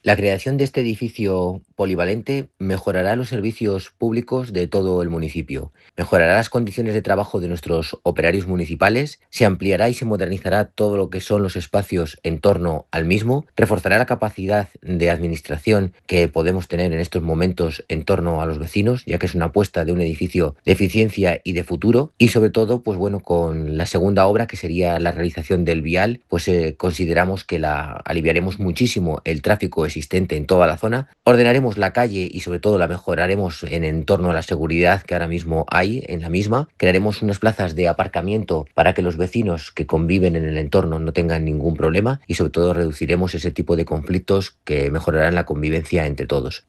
La creación de este edificio polivalente mejorará los servicios públicos de todo el municipio, mejorará las condiciones de trabajo de nuestros operarios municipales, se ampliará y se modernizará todo lo que son los espacios en torno al mismo, reforzará la capacidad de administración que podemos tener en estos momentos en torno a los vecinos, ya que es una apuesta de un edificio de eficiencia y de futuro, y sobre todo, pues bueno, con la segunda obra que sería la realización del vial, pues consideramos que la aliviaremos muchísimo el tráfico existente en toda la zona, ordenaremos la calle y sobre todo la mejoraremos en torno a la seguridad que ahora mismo hay en la misma, crearemos unas plazas de aparcamiento para que los vecinos que conviven en el entorno no tengan ningún problema y sobre todo reduciremos ese tipo de conflictos que mejorarán la convivencia entre todos.